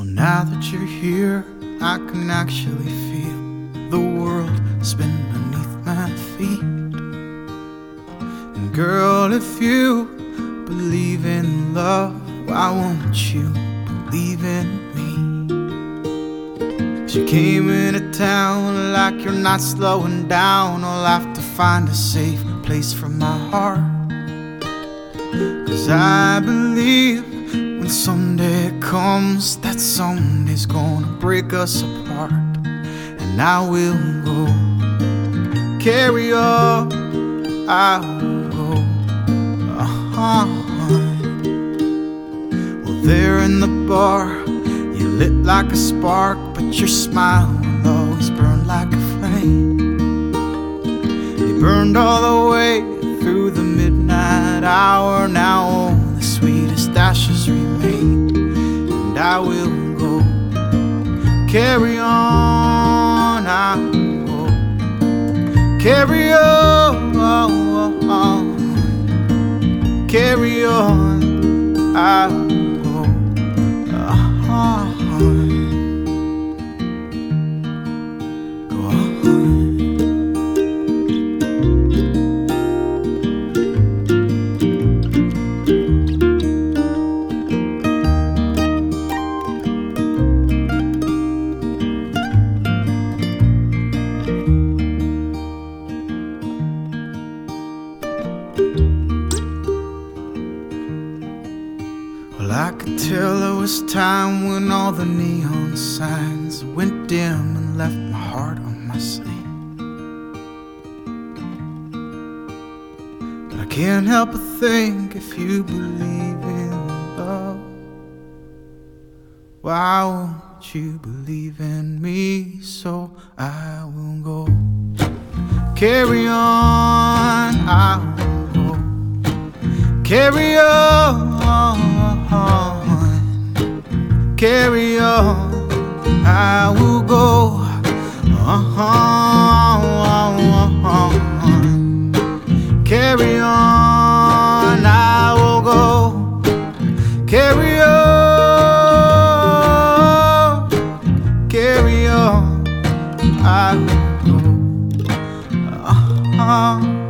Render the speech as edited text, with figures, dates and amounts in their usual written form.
Well, now that you're here, I can actually feel the world spin beneath my feet. And girl, if you believe in love, why won't you believe in me? 'Cause you came into town like you're not slowing down. I'll have to find a safe place for my heart. 'Cause I believe when someday comes, that someday's gonna break us apart. And I will go carry on, I will go Well, there in the bar, you lit like a spark, but your smile will always burn like a flame. You burned all the way through the midnight hour. Now all the sweetest ashes remain. And I will go carry on, I will go carry on, carry on, I will go Well, I could tell it was time when all the neon signs went dim and left my heart on my sleeve. But I can't help but think, if you believe in love, why won't you believe in me? So I will go carry on, I will go carry on, carry on, I will go carry on, I will go carry on, carry on, I will go